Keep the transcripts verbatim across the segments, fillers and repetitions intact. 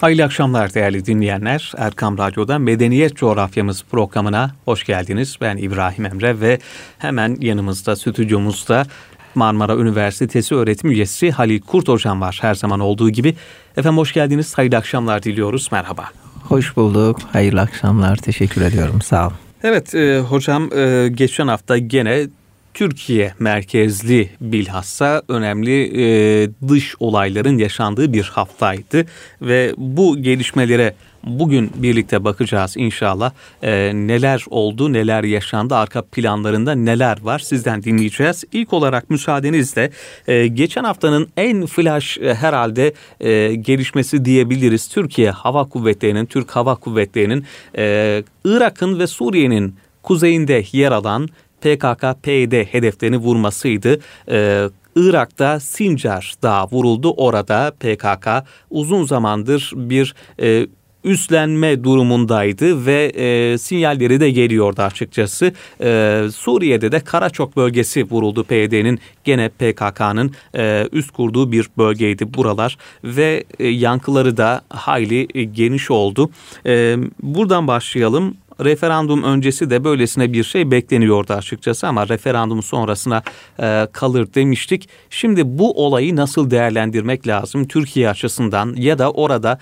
Hayırlı akşamlar değerli dinleyenler. Erkam Radyo'da Medeniyet Coğrafyamız programına hoş geldiniz. Ben İbrahim Emre ve hemen yanımızda, stüdyomuzda Marmara Üniversitesi öğretim üyesi Halil Kurt Hocam var her zaman olduğu gibi. Efendim hoş geldiniz, hayırlı akşamlar diliyoruz, merhaba. Hoş bulduk, hayırlı akşamlar, teşekkür ediyorum, sağ olun. Evet e, hocam e, geçen hafta gene Türkiye merkezli bilhassa önemli e, dış olayların yaşandığı bir haftaydı ve bu gelişmelere bugün birlikte bakacağız inşallah. E, neler oldu, neler yaşandı, arka planlarında neler var sizden dinleyeceğiz. İlk olarak müsaadenizle e, geçen haftanın en flash e, herhalde e, gelişmesi diyebiliriz. Türkiye Hava Kuvvetleri'nin, Türk Hava Kuvvetleri'nin e, Irak'ın ve Suriye'nin kuzeyinde yer alan P K K P Y D hedeflerini vurmasıydı. Ee, Irak'ta Sincar Dağı vuruldu. Orada P K K uzun zamandır bir e, üstlenme durumundaydı ve e, sinyalleri de geliyordu açıkçası. E, Suriye'de de Karaçok bölgesi vuruldu. P Y D'nin gene P K K'nın e, üst kurduğu bir bölgeydi buralar ve e, yankıları da hayli e, geniş oldu. E, buradan başlayalım. Referandum öncesi de böylesine bir şey bekleniyordu açıkçası ama referandum sonrasına e, kalır demiştik. Şimdi bu olayı nasıl değerlendirmek lazım Türkiye açısından ya da orada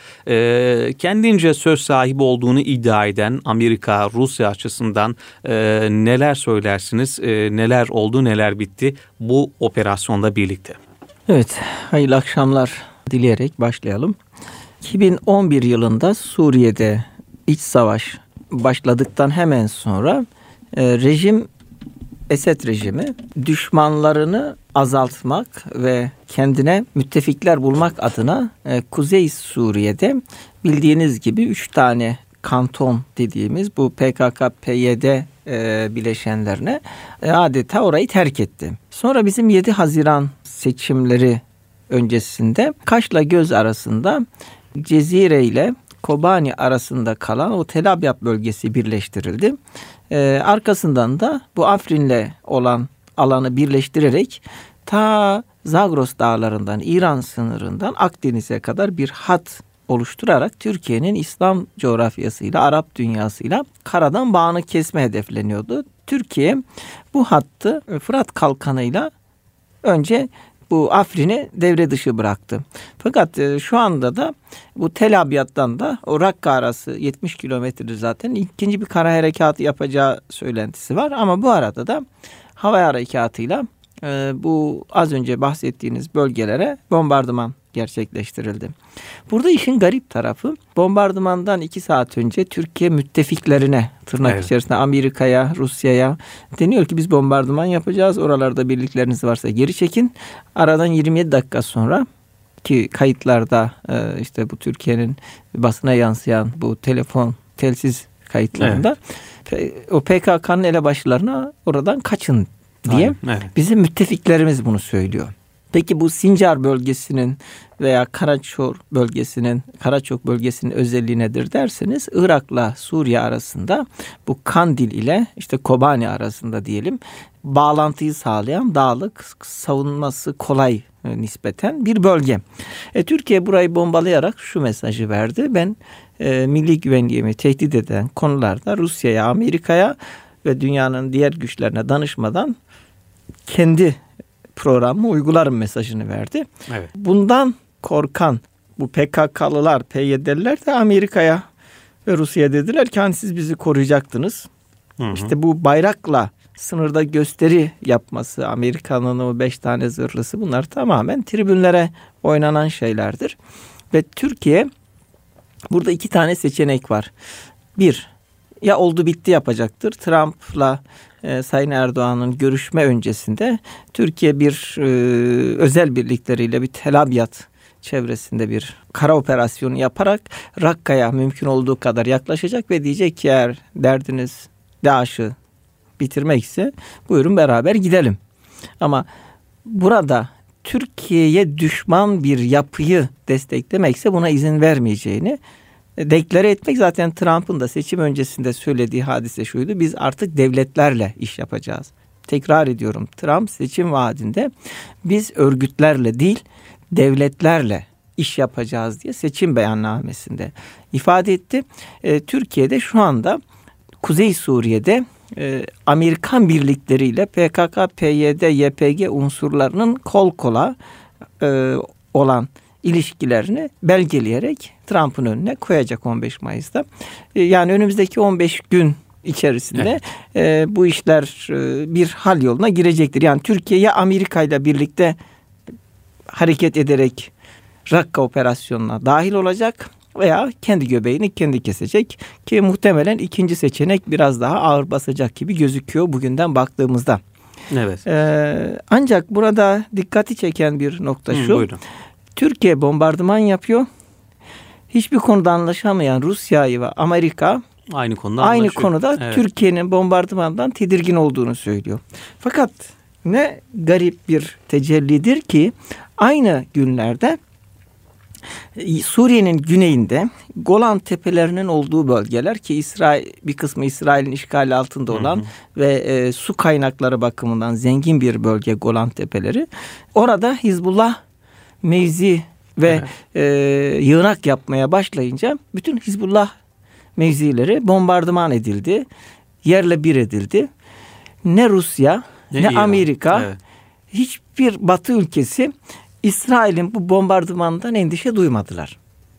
e, kendince söz sahibi olduğunu iddia eden Amerika, Rusya açısından e, neler söylersiniz, e, neler oldu, neler bitti bu operasyonla birlikte? Evet, hayırlı akşamlar dileyerek başlayalım. iki bin on bir yılında Suriye'de iç savaş başladıktan hemen sonra e, rejim, Esed rejimi düşmanlarını azaltmak ve kendine müttefikler bulmak adına e, Kuzey Suriye'de bildiğiniz gibi üç tane kanton dediğimiz bu P K K P Y D e, bileşenlerine e, adeta orayı terk etti. Sonra bizim yedi Haziran seçimleri öncesinde Kaş'la Göz arasında Cezire ile Kobani arasında kalan o Tel Abyad bölgesi birleştirildi. Ee, arkasından da bu Afrin'le olan alanı birleştirerek ta Zagros dağlarından, İran sınırından Akdeniz'e kadar bir hat oluşturarak Türkiye'nin İslam coğrafyasıyla, Arap dünyasıyla karadan bağını kesme hedefleniyordu. Türkiye bu hattı Fırat Kalkanı'yla önce bu Afrin'i devre dışı bıraktı. Fakat e, şu anda da bu Tel Abyad'dan da o Rakka arası yetmiş kilometredir zaten. İkinci bir kara harekatı yapacağı söylentisi var. Ama bu arada da hava harekatıyla e, bu az önce bahsettiğiniz bölgelere bombardıman gerçekleştirildi. Burada işin garip tarafı bombardımandan iki saat önce Türkiye müttefiklerine tırnak evet. içerisinde Amerika'ya, Rusya'ya deniyor ki biz bombardıman yapacağız. Oralarda birlikleriniz varsa geri çekin. Aradan yirmi yedi dakika sonra ki kayıtlarda işte bu Türkiye'nin basına yansıyan bu telefon, telsiz kayıtlarında evet. o P K K'nın elebaşlarına oradan kaçın diye evet. bizim müttefiklerimiz bunu söylüyor. Peki bu Sincar bölgesinin veya Karaçok bölgesinin Karaçok bölgesinin özelliği nedir derseniz Irak'la Suriye arasında bu Kandil ile işte Kobani arasında diyelim bağlantıyı sağlayan dağlık, savunması kolay nispeten bir bölge. E, Türkiye burayı bombalayarak şu mesajı verdi. Ben e, milli güvenliğimi tehdit eden konularda Rusya'ya, Amerika'ya ve dünyanın diğer güçlerine danışmadan kendi programı uygularım mesajını verdi. Evet. Bundan korkan bu P K K'lılar, P Y D'liler de Amerika'ya ve Rusya'ya dediler ki hani siz bizi koruyacaktınız. Hı hı. İşte bu bayrakla sınırda gösteri yapması, Amerika'nın o beş tane zırhlısı bunlar tamamen tribünlere oynanan şeylerdir. Ve Türkiye burada iki tane seçenek var. Bir, ya oldu bitti yapacaktır. Trump'la e, Sayın Erdoğan'ın görüşme öncesinde Türkiye bir e, özel birlikleriyle bir Tel Abyad çevresinde bir kara operasyonu yaparak Rakka'ya mümkün olduğu kadar yaklaşacak ve diyecek ki eğer derdiniz DAEŞ'ı bitirmekse buyurun beraber gidelim. Ama burada Türkiye'ye düşman bir yapıyı desteklemekse buna izin vermeyeceğini deklare etmek, zaten Trump'ın da seçim öncesinde söylediği hadise şuydu: biz artık devletlerle iş yapacağız. Tekrar ediyorum, Trump seçim vaadinde biz örgütlerle değil devletlerle iş yapacağız diye seçim beyannamesinde ifade etti. E, Türkiye'de şu anda Kuzey Suriye'de e, Amerikan birlikleriyle P K K, P Y D, Y P G unsurlarının kol kola e, olan ilişkilerini belgeleyerek Trump'ın önüne koyacak on beş Mayıs'ta. E, yani önümüzdeki on beş gün içerisinde evet. e, bu işler e, bir hal yoluna girecektir. Yani Türkiye ya Amerika ile birlikte hareket ederek Rakka operasyonuna dahil olacak veya kendi göbeğini kendi kesecek ki muhtemelen ikinci seçenek biraz daha ağır basacak gibi gözüküyor bugünden baktığımızda. Evet. Ee, ancak burada dikkati çeken bir nokta şu. Hı, buyurun. Türkiye bombardıman yapıyor. Hiçbir konuda anlaşamayan Rusya ve Amerika aynı konuda aynı anlaşıyor. konuda evet. Türkiye'nin bombardımandan tedirgin olduğunu söylüyor. Fakat ne garip bir tecellidir ki aynı günlerde Suriye'nin güneyinde Golan Tepelerinin olduğu bölgeler ki İsrail bir kısmı İsrail'in işgali altında olan hı hı. ve e, su kaynakları bakımından zengin bir bölge Golan Tepeleri. Orada Hizbullah mevzi ve evet. e, yığınak yapmaya başlayınca bütün Hizbullah mevzileri bombardıman edildi. Yerle bir edildi. Ne Rusya ne, ne Amerika evet. hiçbir Batı ülkesi İsrail'in bu bombardımandan endişe duymadılar.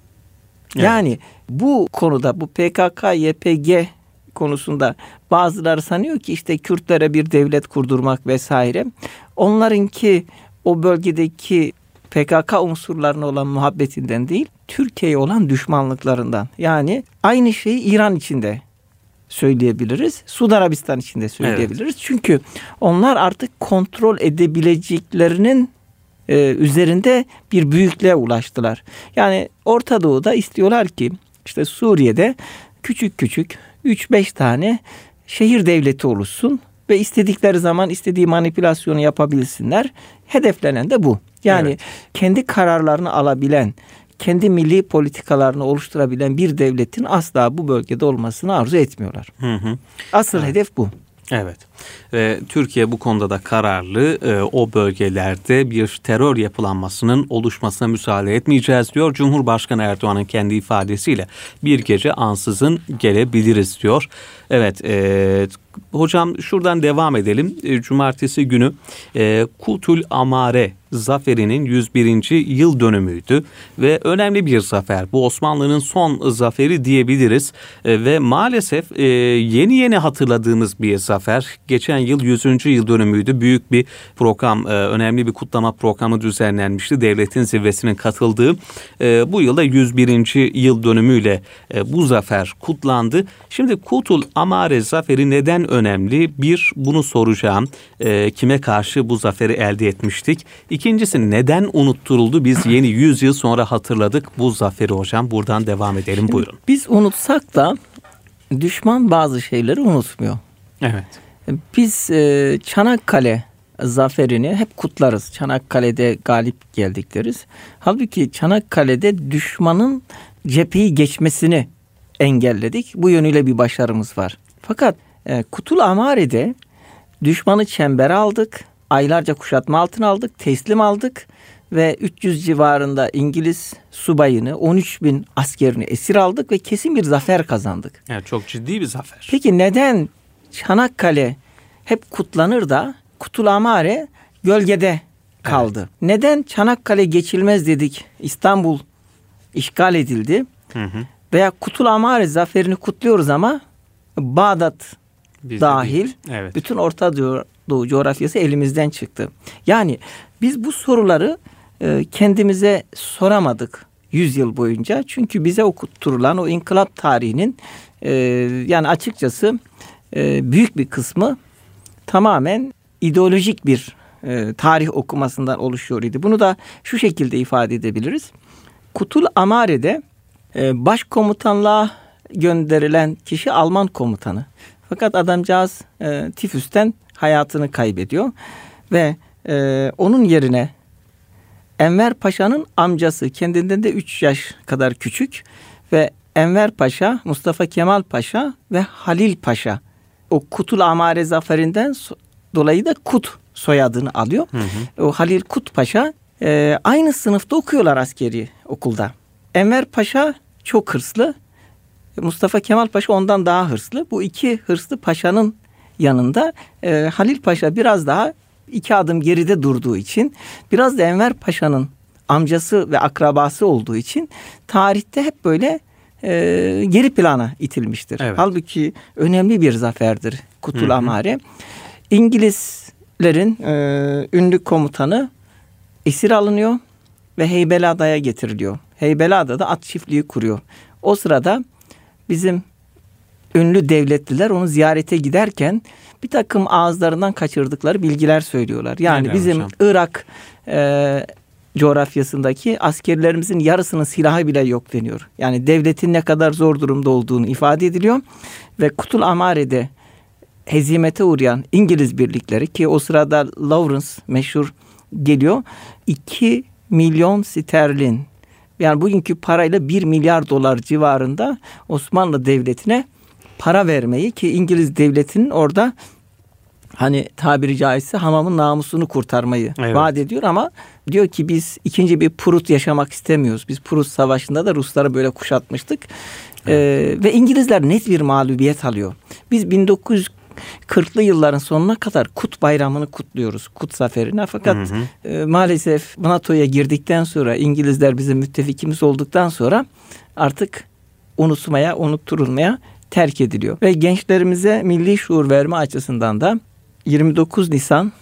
Evet. Yani bu konuda bu P K K Y P G konusunda bazıları sanıyor ki işte Kürtlere bir devlet kurdurmak vesaire. Onlarınki o bölgedeki P K K unsurlarına olan muhabbetinden değil, Türkiye'ye olan düşmanlıklarından. Yani aynı şeyi İran içinde söyleyebiliriz. Suudi Arabistan içinde söyleyebiliriz. Evet. Çünkü onlar artık kontrol edebileceklerinin e, üzerinde bir büyüklüğe ulaştılar. Yani Orta Doğu'da istiyorlar ki işte Suriye'de küçük küçük üç beş tane şehir devleti oluşsun ve istedikleri zaman istediği manipülasyonu yapabilsinler. Hedeflenen de bu. Yani evet. kendi kararlarını alabilen, kendi milli politikalarını oluşturabilen bir devletin asla bu bölgede olmasını arzu etmiyorlar. Hı hı. Asıl evet. hedef bu. Evet. Ve Türkiye bu konuda da kararlı. E, o bölgelerde bir terör yapılanmasının oluşmasına müsaade etmeyeceğiz diyor. Cumhurbaşkanı Erdoğan'ın kendi ifadesiyle bir gece ansızın gelebiliriz diyor. Evet. E, hocam şuradan devam edelim. E, Cumartesi günü e, Kutul Amare zaferinin yüz birinci yıl dönümüydü ve önemli bir zafer. Bu Osmanlı'nın son zaferi diyebiliriz e, ve maalesef e, yeni yeni hatırladığımız bir zafer. Geçen yıl yüzüncü yıl dönümüydü. Büyük bir program, e, önemli bir kutlama programı düzenlenmişti. Devletin zirvesinin katıldığı. E, bu yılda yüz birinci yıl dönümüyle e, bu zafer kutlandı. Şimdi Kutul Amare zaferi neden önemli? Bir, bunu soracağım. E, kime karşı bu zaferi elde etmiştik? İkincisi neden unutturuldu? Biz yeni yüz yıl sonra hatırladık bu zaferi hocam. Buradan devam edelim. Şimdi buyurun. Biz unutsak da düşman bazı şeyleri unutmuyor. Evet. Biz e, Çanakkale zaferini hep kutlarız. Çanakkale'de galip geldik deriz. Halbuki Çanakkale'de düşmanın cepheyi geçmesini engelledik. Bu yönüyle bir başarımız var. Fakat e, Kutul Amare'de düşmanı çembere aldık. Aylarca kuşatma altına aldık, teslim aldık ve üç yüz civarında İngiliz subayını, on üç bin askerini esir aldık ve kesin bir zafer kazandık. Yani çok ciddi bir zafer. Peki neden Çanakkale hep kutlanır da Kutul Amare gölgede kaldı? Evet. Neden Çanakkale geçilmez dedik, İstanbul işgal edildi hı hı. veya Kutul Amare zaferini kutluyoruz ama Bağdat Biz dahil evet. bütün Orta Doğu Doğu coğrafyası elimizden çıktı. Yani biz bu soruları e, kendimize soramadık yüz yıl boyunca. Çünkü bize okutturulan o inkılap tarihinin e, yani açıkçası e, büyük bir kısmı tamamen ideolojik bir e, tarih okumasından oluşuyor idi. Bunu da şu şekilde ifade edebiliriz. Kutul Amare'de e, başkomutanlığa gönderilen kişi Alman komutanı. Fakat adamcağız e, tifüsten hayatını kaybediyor ve e, onun yerine Enver Paşa'nın amcası, kendinden de üç yaş kadar küçük ve Enver Paşa, Mustafa Kemal Paşa ve Halil Paşa o Kutul Amare zaferinden so- dolayı da Kut soyadını alıyor. Hı hı. O Halil Kut Paşa Ee, aynı sınıfta okuyorlar askeri okulda. Enver Paşa çok hırslı. Mustafa Kemal Paşa ondan daha hırslı. Bu iki hırslı paşanın yanında e, Halil Paşa biraz daha iki adım geride durduğu için, biraz da Enver Paşa'nın amcası ve akrabası olduğu için tarihte hep böyle e, geri plana itilmiştir. Evet. Halbuki önemli bir zaferdir Kutul Amare. İngilizlerin e, ünlü komutanı esir alınıyor ve Heybeliada'ya getiriliyor. Heybeliada'da at çiftliği kuruyor. O sırada bizim ünlü devletliler onu ziyarete giderken bir takım ağızlarından kaçırdıkları bilgiler söylüyorlar. Yani evet, bizim hocam. Irak e, coğrafyasındaki askerlerimizin yarısının silahı bile yok deniyor. Yani devletin ne kadar zor durumda olduğunu ifade ediliyor. Ve Kutul Amare'de hezimete uğrayan İngiliz birlikleri, ki o sırada Lawrence meşhur geliyor, iki milyon sterlin, yani bugünkü parayla bir milyar dolar civarında Osmanlı Devleti'ne para vermeyi, ki İngiliz devletinin orada hani tabiri caizse hamamın namusunu kurtarmayı evet. vaat ediyor, ama diyor ki biz ikinci bir Prut yaşamak istemiyoruz. Biz Prut Savaşı'nda da Rusları böyle kuşatmıştık. Evet. Ee, ve İngilizler net bir mağlubiyet alıyor. Biz bin dokuz yüz kırklı yılların sonuna kadar Kut Bayramı'nı kutluyoruz. Kut Zaferi'ne. Fakat hı hı. E, maalesef NATO'ya girdikten sonra, İngilizler bizim müttefikimiz olduktan sonra artık unutmaya, unutturulmaya terk ediliyor. Ve gençlerimize milli şuur verme açısından da yirmi dokuz Nisan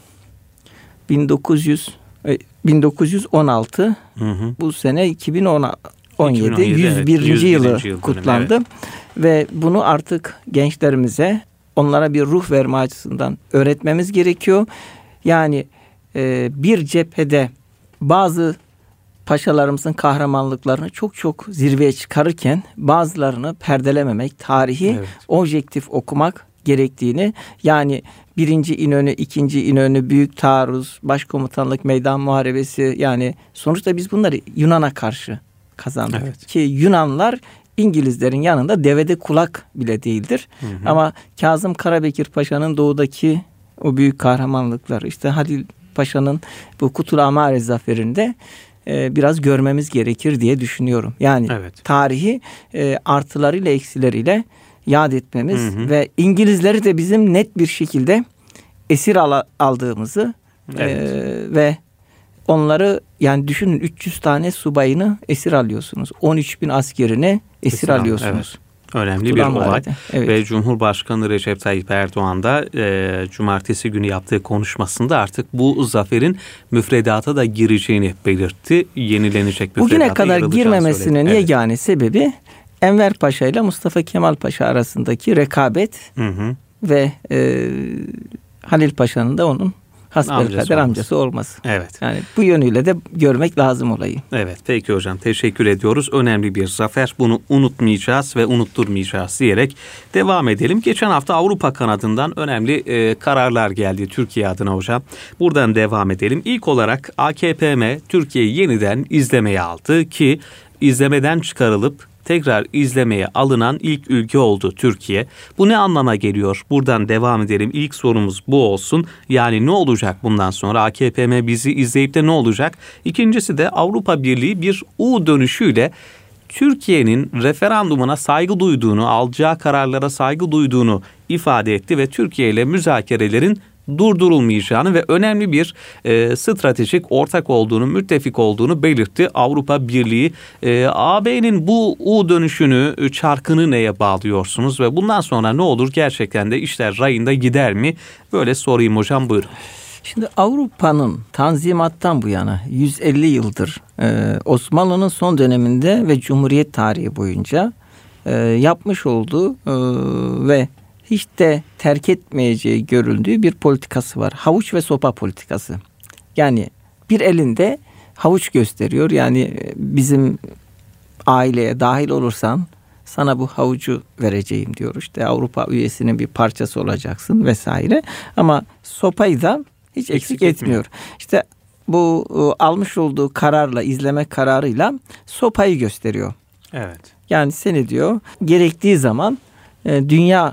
bin dokuz yüz, bin dokuz yüz on altı hı hı. bu sene iki bin on yedi yüz birinci Evet, yılı yıl kutlandı. Evet. Ve bunu artık gençlerimize, onlara bir ruh verme açısından öğretmemiz gerekiyor. Yani e, bir cephede bazı paşalarımızın kahramanlıklarını çok çok zirveye çıkarırken bazılarını perdelememek, tarihi evet. objektif okumak gerektiğini, yani birinci İnönü, ikinci İnönü, Büyük Taarruz, Başkomutanlık, Meydan Muharebesi, yani sonuçta biz bunları Yunan'a karşı kazandık. Evet. Ki Yunanlar İngilizlerin yanında devede kulak bile değildir. Hı hı. Ama Kazım Karabekir Paşa'nın doğudaki o büyük kahramanlıkları, işte Halil Paşa'nın bu Kutul Amare zaferinde e, biraz görmemiz gerekir diye düşünüyorum. Yani evet. tarihi e, artılarıyla eksileriyle yad etmemiz hı hı. ve İngilizleri de bizim net bir şekilde esir al- aldığımızı evet. e, ve onları, yani düşünün, üç yüz tane subayını esir alıyorsunuz. on üç bin askerini esir, esir alıyorsunuz. Evet. Önemli Kutul bir olay. Evet. Ve Cumhurbaşkanı Recep Tayyip Erdoğan da e, cumartesi günü yaptığı konuşmasında artık bu zaferin müfredata da gireceğini belirtti. Yenilenecek müfredata bugüne kadar girmemesinin evet. yegane sebebi Enver Paşa ile Mustafa Kemal Paşa arasındaki rekabet hı hı. ve e, Halil Paşa'nın da onun hasbelkader amcası olması. Evet. Yani bu yönüyle de görmek lazım olayı. Evet. Peki hocam, teşekkür ediyoruz. Önemli bir zafer. Bunu unutmayacağız ve unutturmayacağız diyerek devam edelim. Geçen hafta Avrupa kanadından önemli e, kararlar geldi Türkiye adına hocam. Buradan devam edelim. İlk olarak A K P M Türkiye'yi yeniden izlemeye aldı ki izlemeden çıkarılıp tekrar izlemeye alınan ilk ülke oldu Türkiye. Bu ne anlama geliyor? Buradan devam edelim. İlk sorumuz bu olsun. Yani ne olacak bundan sonra? A K P M bizi izleyip de ne olacak? İkincisi de Avrupa Birliği bir U dönüşüyle Türkiye'nin referandumuna saygı duyduğunu, alacağı kararlara saygı duyduğunu ifade etti ve Türkiye ile müzakerelerin durdurulmayacağını ve önemli bir e, stratejik ortak olduğunu, müttefik olduğunu belirtti Avrupa Birliği. E, A B'nin bu U dönüşünü, çarkını neye bağlıyorsunuz ve bundan sonra ne olur? Gerçekten de işler rayında gider mi? Böyle sorayım hocam, buyurun. Şimdi Avrupa'nın Tanzimat'tan bu yana yüz elli yıldır e, Osmanlı'nın son döneminde ve Cumhuriyet tarihi boyunca e, yapmış olduğu e, ve hiç de terk etmeyeceği görüldüğü bir politikası var. Havuç ve sopa politikası. Yani bir elinde havuç gösteriyor. Yani bizim aileye dahil olursan sana bu havucu vereceğim diyor. İşte Avrupa üyesinin bir parçası olacaksın vesaire. Ama sopayı da hiç eksik, eksik etmiyor. İşte bu almış olduğu kararla, izleme kararıyla sopayı gösteriyor. Evet. Yani seni diyor gerektiği zaman dünya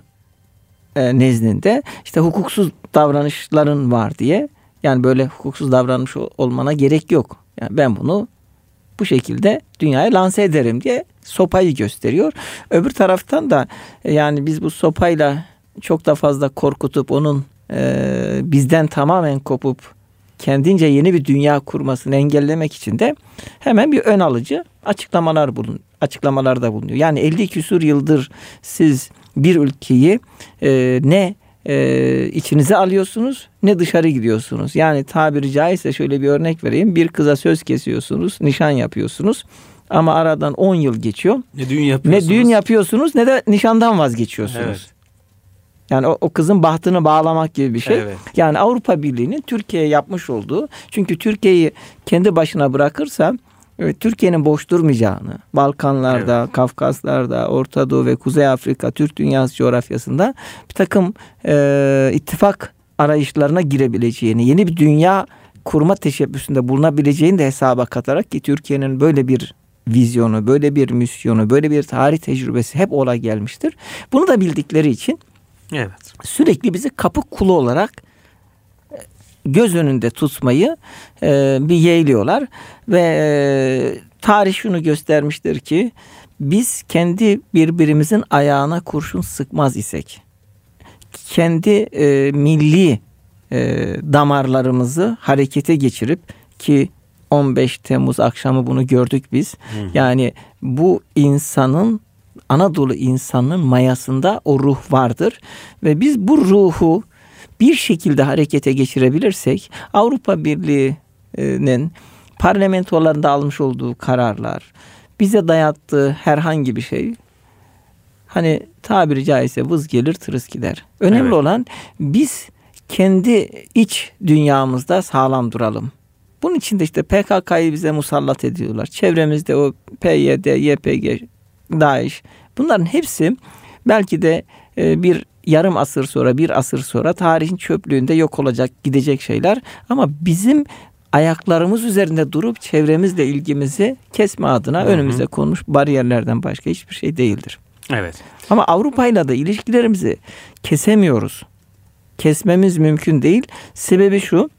nezdinde işte hukuksuz davranışların var diye, yani böyle hukuksuz davranmış olmana gerek yok. Yani ben bunu bu şekilde dünyaya lanse ederim diye sopayı gösteriyor. Öbür taraftan da yani biz bu sopayla çok da fazla korkutup onun e, bizden tamamen kopup kendince yeni bir dünya kurmasını engellemek için de hemen bir ön alıcı açıklamalar bulun, açıklamalarda bulunuyor. Yani elli küsur yıldır siz bir ülkeyi e, ne e, içinize alıyorsunuz ne dışarı gidiyorsunuz. Yani tabiri caizse şöyle bir örnek vereyim. Bir kıza söz kesiyorsunuz, nişan yapıyorsunuz. Ama aradan on yıl geçiyor. Ne düğün yapıyorsunuz. Ne düğün yapıyorsunuz ne de nişandan vazgeçiyorsunuz. Evet. Yani o, o kızın bahtını bağlamak gibi bir şey. Evet. Yani Avrupa Birliği'nin Türkiye'ye yapmış olduğu, çünkü Türkiye'yi kendi başına bırakırsa evet, Türkiye'nin boş durmayacağını, Balkanlarda, evet. Kafkaslar'da, Orta Doğu ve Kuzey Afrika, Türk dünyası coğrafyasında bir takım e, ittifak arayışlarına girebileceğini, yeni bir dünya kurma teşebbüsünde bulunabileceğini de hesaba katarak ki Türkiye'nin böyle bir vizyonu, böyle bir misyonu, böyle bir tarih tecrübesi hep ola gelmiştir. Bunu da bildikleri için evet. Sürekli bizi kapı kulu olarak göz önünde tutmayı e, bir yeğliyorlar ve e, tarih şunu göstermiştir ki biz kendi birbirimizin ayağına kurşun sıkmaz isek, kendi e, milli e, damarlarımızı harekete geçirip ki on beş Temmuz akşamı bunu gördük biz. Hı hı. Yani bu insanın, Anadolu insanının mayasında o ruh vardır ve biz bu ruhu bir şekilde harekete geçirebilirsek Avrupa Birliği'nin parlamentolarında almış olduğu kararlar, bize dayattığı herhangi bir şey hani tabiri caizse vız gelir tırıs gider. Önemli evet. olan biz kendi iç dünyamızda sağlam duralım. Bunun için de işte P K K'yı bize musallat ediyorlar. Çevremizde o P Y D, Y P G, DAEŞ, bunların hepsi belki de bir yarım asır sonra, bir asır sonra tarihin çöplüğünde yok olacak, gidecek şeyler. Ama bizim ayaklarımız üzerinde durup çevremizle ilgimizi kesme adına hı hı. önümüze konmuş bariyerlerden başka hiçbir şey değildir. Evet. Ama Avrupa'yla da ilişkilerimizi kesemiyoruz. Kesmemiz mümkün değil. Sebebi şu,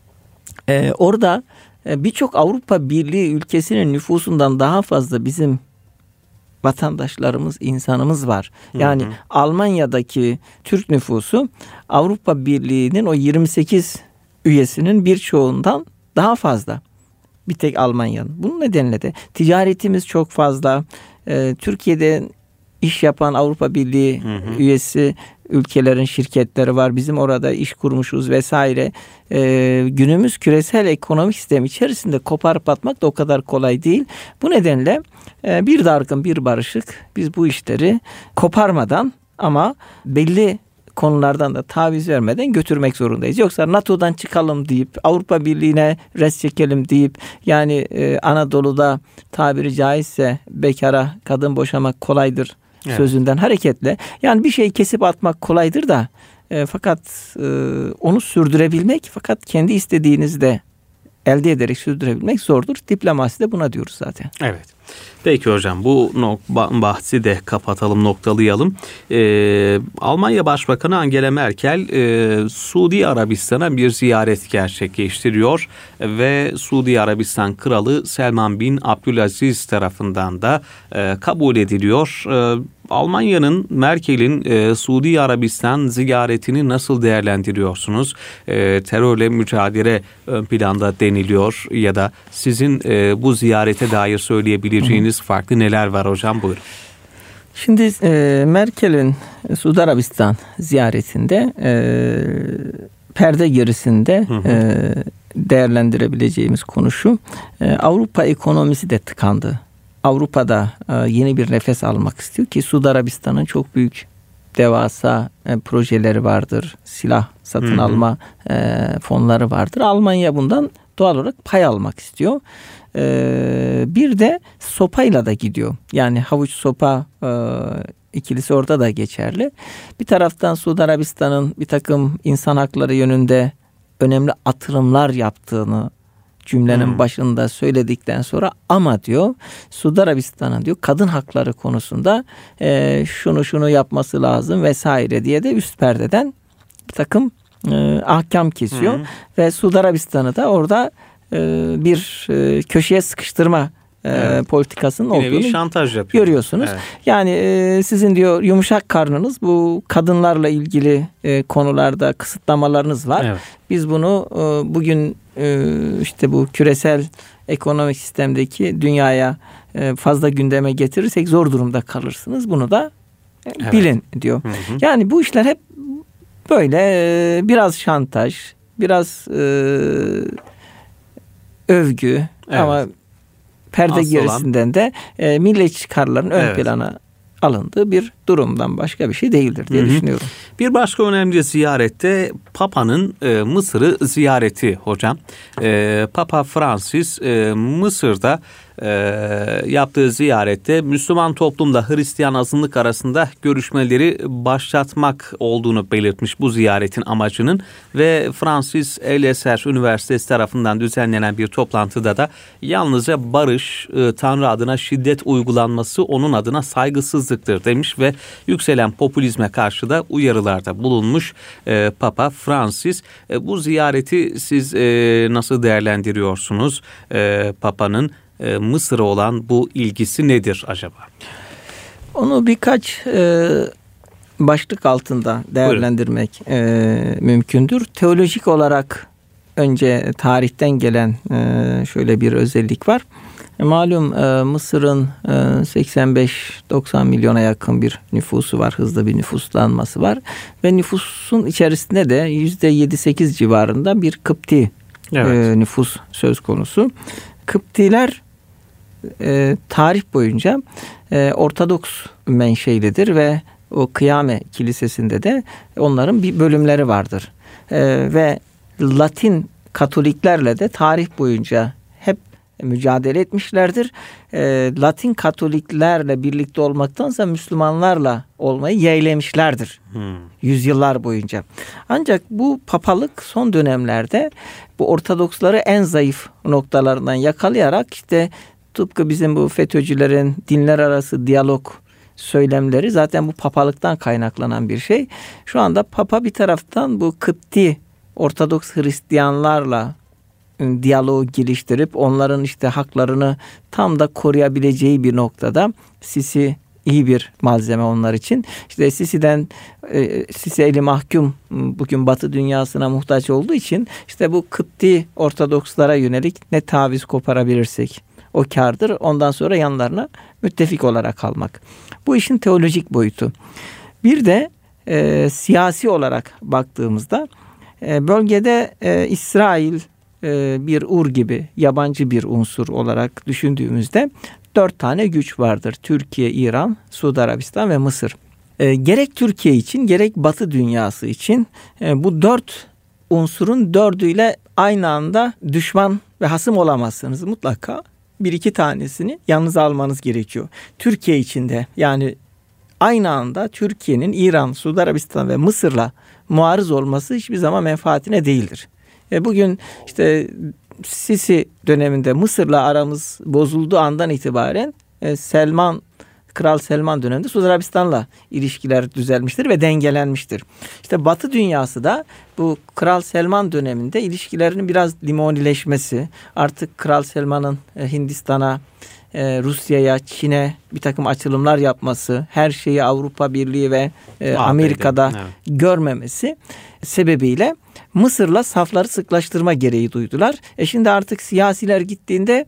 e, orada e, birçok Avrupa Birliği ülkesinin nüfusundan daha fazla bizim vatandaşlarımız, insanımız var. Yani hı hı. Almanya'daki Türk nüfusu Avrupa Birliği'nin o yirmi sekiz üyesinin birçoğundan daha fazla. Bir tek Almanya'nın. Bunun nedenle de ticaretimiz çok fazla. Ee, Türkiye'de iş yapan Avrupa Birliği hı hı. üyesi ülkelerin şirketleri var. Bizim orada iş kurmuşuz vesaire. Ee, günümüz küresel ekonomik sistemi içerisinde koparıp atmak da o kadar kolay değil. Bu nedenle e, bir dargın bir barışık biz bu işleri koparmadan ama belli konulardan da taviz vermeden götürmek zorundayız. Yoksa NATO'dan çıkalım deyip Avrupa Birliği'ne res çekelim deyip yani e, Anadolu'da tabiri caizse bekara kadın boşamak kolaydır evet. sözünden hareketle yani bir şeyi kesip atmak kolaydır da e, fakat e, onu sürdürebilmek fakat kendi istediğinizde elde ederek sürdürebilmek zordur. Diplomasi de buna diyoruz zaten. Evet. Peki hocam bu bahsi de kapatalım, noktalayalım. Ee, Almanya Başbakanı Angela Merkel e, Suudi Arabistan'a bir ziyaret gerçekleştiriyor ve Suudi Arabistan Kralı Selman bin Abdülaziz tarafından da e, kabul ediliyor. E, Almanya'nın, Merkel'in e, Suudi Arabistan ziyaretini nasıl değerlendiriyorsunuz? E, terörle mücadele ön planda deniliyor ya da sizin e, bu ziyarete dair söyleyebileceğiniz farklı neler var hocam? Buyurun. Şimdi e, Merkel'in Suudi Arabistan ziyaretinde e, perde gerisinde hı hı. E, değerlendirebileceğimiz konu şu. E, Avrupa ekonomisi de tıkandı. Avrupa'da e, yeni bir nefes almak istiyor ki Suudi Arabistan'ın çok büyük devasa e, projeleri vardır. Silah satın hı hı. alma e, fonları vardır. Almanya bundan doğal olarak pay almak istiyor. E, bir de sopayla da gidiyor. Yani havuç sopa e, ikilisi orada da geçerli. Bir taraftan Suudi Arabistan'ın bir takım insan hakları yönünde önemli atılımlar yaptığını cümlenin hmm. başında söyledikten sonra ama diyor Suudi Arabistan'ın diyor kadın hakları konusunda e, şunu şunu yapması lazım vesaire diye de üst perdeden bir takım e, ahkam kesiyor hmm. ve Suudi Arabistan'ı da orada bir köşeye sıkıştırma evet. politikasının bir olduğunu şantaj yapıyor. Görüyorsunuz. Evet. Yani sizin diyor yumuşak karnınız, bu kadınlarla ilgili konularda kısıtlamalarınız var. Evet. Biz bunu bugün işte bu küresel ekonomik sistemdeki dünyaya fazla gündeme getirirsek zor durumda kalırsınız. Bunu da evet. bilin diyor. Hı hı. Yani bu işler hep böyle biraz şantaj, biraz e, övgü evet. ama perde asıl gerisinden olan de e, milli çıkarların ön evet. plana alındığı bir durumdan başka bir şey değildir diye Hı-hı. düşünüyorum. Bir başka önemli ziyarette Papa'nın e, Mısır'ı ziyareti hocam. E, Papa Francis e, Mısır'da e, yaptığı ziyarette Müslüman toplumda Hristiyan azınlık arasında görüşmeleri başlatmak olduğunu belirtmiş bu ziyaretin amacının ve Francis El Eser Üniversitesi tarafından düzenlenen bir toplantıda da yalnızca barış, e, Tanrı adına şiddet uygulanması onun adına saygısızlıktır demiş ve yükselen popülizme karşı da uyarılarda bulunmuş e, Papa Francis. E, bu ziyareti siz e, nasıl değerlendiriyorsunuz? E, Papa'nın e, Mısır'a olan bu ilgisi nedir acaba? Onu birkaç e, başlık altında değerlendirmek e, mümkündür. Teolojik olarak önce tarihten gelen e, şöyle bir özellik var. Malum Mısır'ın seksen beş doksan milyona yakın bir nüfusu var. Hızlı bir nüfuslanması var. Ve nüfusun içerisinde de yüzde yedi sekiz civarında bir Kıpti evet. nüfus söz konusu. Kıptiler tarih boyunca Ortodoks menşelidir ve o Kıyame Kilisesi'nde de onların bir bölümleri vardır. Ve Latin Katoliklerle de tarih boyunca hep mücadele etmişlerdir. E, Latin Katoliklerle birlikte olmaktansa Müslümanlarla olmayı yeğlemişlerdir. Hmm. Yüzyıllar boyunca. Ancak bu papalık son dönemlerde bu Ortodoksları en zayıf noktalarından yakalayarak işte tıpkı bizim bu FETÖ'cülerin dinler arası diyalog söylemleri zaten bu papalıktan kaynaklanan bir şey. Şu anda Papa bir taraftan bu Kıpti Ortodoks Hristiyanlarla diyaloğu geliştirip onların işte haklarını tam da koruyabileceği bir noktada. Sisi iyi bir malzeme onlar için. İşte Sisi'den e, Sisi eli mahkum bugün Batı dünyasına muhtaç olduğu için işte bu Kıpti Ortodokslara yönelik ne taviz koparabilirsek o kârdır. Ondan sonra yanlarına müttefik olarak almak. Bu işin teolojik boyutu. Bir de e, siyasi olarak baktığımızda e, bölgede e, İsrail bir Ur gibi yabancı bir unsur olarak düşündüğümüzde dört tane güç vardır. Türkiye, İran, Suudi Arabistan ve Mısır. E, gerek Türkiye için gerek Batı dünyası için e, bu dört unsurun dördüyle aynı anda düşman ve hasım olamazsınız. Mutlaka bir iki tanesini yanınıza almanız gerekiyor. Türkiye için de yani aynı anda Türkiye'nin İran, Suudi Arabistan ve Mısır'la muarız olması hiçbir zaman menfaatine değildir. Bugün işte Sisi döneminde Mısır'la aramız bozulduğu andan itibaren Selman, Kral Selman döneminde Suudi Arabistan'la ilişkiler düzelmiştir ve dengelenmiştir. İşte Batı dünyası da bu Kral Selman döneminde ilişkilerinin biraz limonileşmesi, artık Kral Selman'ın Hindistan'a, Rusya'ya, Çin'e bir takım açılımlar yapması, her şeyi Avrupa Birliği ve Amerika'da evet. görmemesi sebebiyle Mısır'la safları sıklaştırma gereği duydular. E şimdi artık siyasiler gittiğinde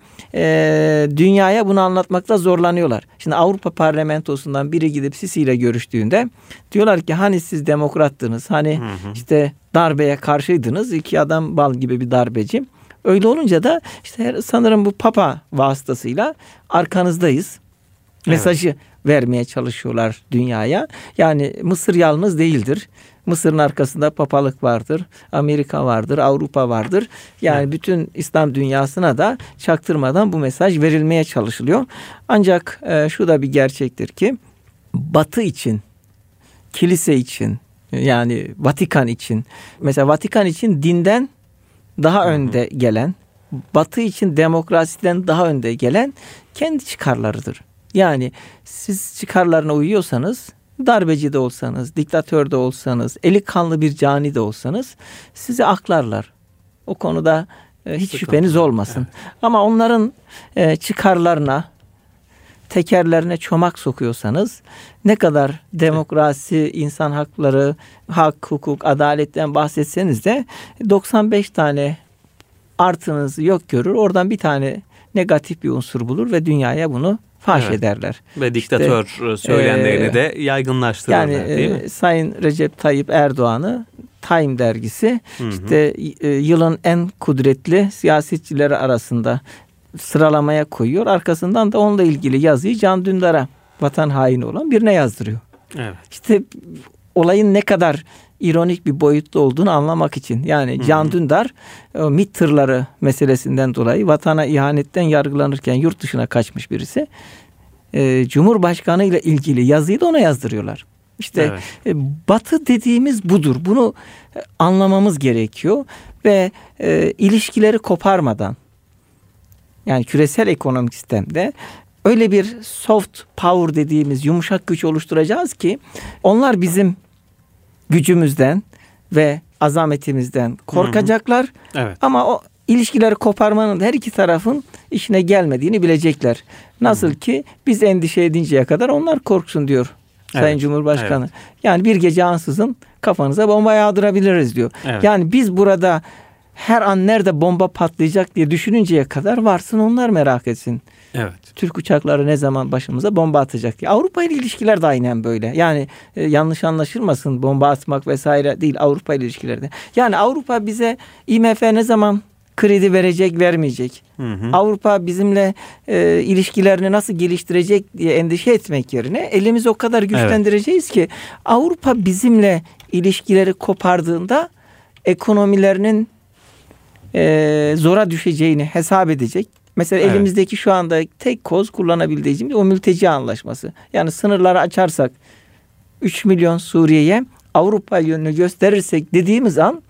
e, dünyaya bunu anlatmakta zorlanıyorlar. Şimdi Avrupa Parlamentosu'ndan biri gidip Sisi ile görüştüğünde diyorlar ki hani siz demokrattınız, hani hı hı. işte darbeye karşıydınız, iki adam bal gibi bir darbeci. Öyle olunca da işte sanırım bu Papa vasıtasıyla arkanızdayız mesajı evet. vermeye çalışıyorlar dünyaya. Yani Mısır yalnız değildir. Mısır'ın arkasında papalık vardır, Amerika vardır, Avrupa vardır. Yani evet. bütün İslam dünyasına da çaktırmadan bu mesaj verilmeye çalışılıyor. Ancak e, şu da bir gerçektir ki Batı için, kilise için, yani Vatikan için, mesela Vatikan için dinden daha Hı-hı. önde gelen, Batı için demokrasiden daha önde gelen kendi çıkarlarıdır. Yani siz çıkarlarına uyuyorsanız, darbeci de olsanız, diktatör de olsanız, eli kanlı bir cani de olsanız sizi aklarlar. O konuda e, hiç Sıkıntı. şüpheniz olmasın. Evet. Ama onların e, çıkarlarına, tekerlerine çomak sokuyorsanız, ne kadar demokrasi, insan hakları, hak, hukuk, adaletten bahsetseniz de doksan beş tane artınızı yok görür. Oradan bir tane negatif bir unsur bulur ve dünyaya bunu faş evet. ederler. Ve diktatör işte, söylemlerini e, de yaygınlaştırırlar yani, değil mi? E, Sayın Recep Tayyip Erdoğan'ı Time dergisi hı hı. işte e, yılın en kudretli siyasetçileri arasında sıralamaya koyuyor. Arkasından da onunla ilgili yazıyı Can Dündar'a, vatan haini olan birine yazdırıyor. Evet. İşte olayın ne kadar ironik bir boyutlu olduğunu anlamak için. Yani Hı-hı. Can Dündar o MİT tırları meselesinden dolayı vatana ihanetten yargılanırken yurt dışına kaçmış birisi. Ee, Cumhurbaşkanı ile ilgili yazıyı da ona yazdırıyorlar. İşte evet. e, Batı dediğimiz budur. Bunu e, anlamamız gerekiyor ve e, ilişkileri koparmadan, yani küresel ekonomik sistemde öyle bir soft power dediğimiz yumuşak güç oluşturacağız ki onlar bizim gücümüzden ve azametimizden korkacaklar. Hı hı. Evet. Ama o ilişkileri koparmanın her iki tarafın işine gelmediğini bilecekler. Nasıl hı hı. ki biz endişe edinceye kadar onlar korksun diyor evet. Sayın Cumhurbaşkanı. Evet. Yani bir gece ansızın kafanıza bomba yağdırabiliriz diyor. Evet. Yani biz burada her an nerede bomba patlayacak diye düşününceye kadar varsın onlar merak etsin. Evet. Türk uçakları ne zaman başımıza bomba atacak diye. Avrupa ile ilişkiler de aynen böyle. Yani e, yanlış anlaşılmasın, bomba atmak vesaire değil Avrupa ile ilişkilerde. Yani Avrupa bize I M F ne zaman kredi verecek, vermeyecek. Hı hı. Avrupa bizimle e, ilişkilerini nasıl geliştirecek diye endişe etmek yerine elimizi o kadar güçlendireceğiz evet. ki Avrupa bizimle ilişkileri kopardığında ekonomilerinin e, zora düşeceğini hesap edecek. Mesela evet. elimizdeki şu anda tek koz kullanabildiğimiz o mülteci anlaşması. Yani sınırları açarsak üç milyon Suriye'ye Avrupa yönünü gösterirsek dediğimiz an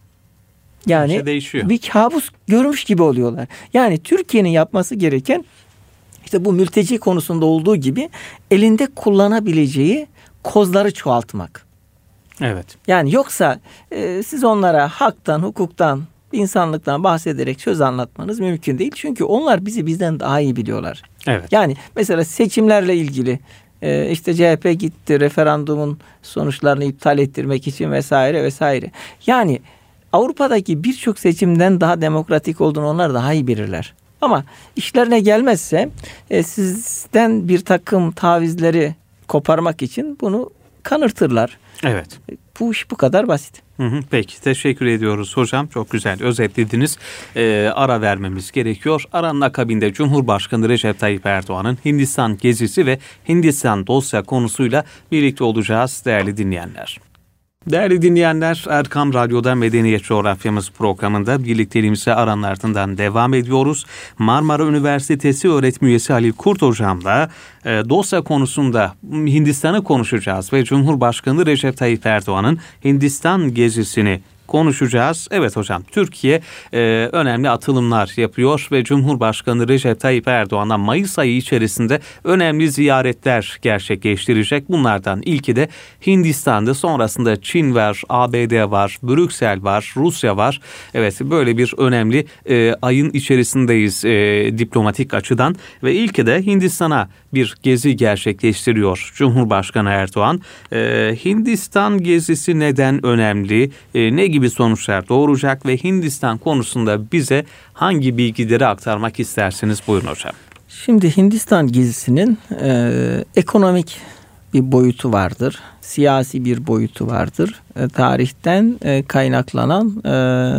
yani bir, bir kabus görmüş gibi oluyorlar. Yani Türkiye'nin yapması gereken işte bu mülteci konusunda olduğu gibi elinde kullanabileceği kozları çoğaltmak. Evet. Yani yoksa e, siz onlara haktan, hukuktan, insanlıktan bahsederek söz anlatmanız mümkün değil. Çünkü onlar bizi bizden daha iyi biliyorlar. Evet. Yani mesela seçimlerle ilgili e, işte C H P gitti referandumun sonuçlarını iptal ettirmek için vesaire vesaire. Yani Avrupa'daki birçok seçimden daha demokratik olduğunu onlar daha iyi bilirler. Ama işlerine gelmezse e, sizden bir takım tavizleri koparmak için bunu kanırtırlar. Evet. Bu iş bu kadar basit. Hı hı, peki teşekkür ediyoruz hocam. Çok güzel özetlediniz. Ee, ara vermemiz gerekiyor. Aranın akabinde Cumhurbaşkanı Recep Tayyip Erdoğan'ın Hindistan gezisi ve Hindistan dosya konusuyla birlikte olacağız değerli dinleyenler. Değerli dinleyenler, Erkam Radyo'da Medeniyet Coğrafyamız programında birlikteliğimize aranın ardından devam ediyoruz. Marmara Üniversitesi öğretim üyesi Halil Kurt hocamla e, dosya konusunda Hindistan'ı konuşacağız ve Cumhurbaşkanı Recep Tayyip Erdoğan'ın Hindistan gezisini konuşacağız. Evet hocam, Türkiye e, önemli atılımlar yapıyor ve Cumhurbaşkanı Recep Tayyip Erdoğan'a Mayıs ayı içerisinde önemli ziyaretler gerçekleştirecek. Bunlardan ilki de Hindistan'da, sonrasında Çin var, A B D var, Brüksel var, Rusya var. Evet, böyle bir önemli e, ayın içerisindeyiz e, diplomatik açıdan ve ilki de Hindistan'a bir gezi gerçekleştiriyor Cumhurbaşkanı Erdoğan. E, Hindistan gezisi neden önemli? E, ne gibi sonuçlar doğuracak ve Hindistan konusunda bize hangi bilgileri aktarmak istersiniz? Buyurun hocam. Şimdi Hindistan gezisinin e, ekonomik bir boyutu vardır. Siyasi bir boyutu vardır. E, tarihten e, kaynaklanan e,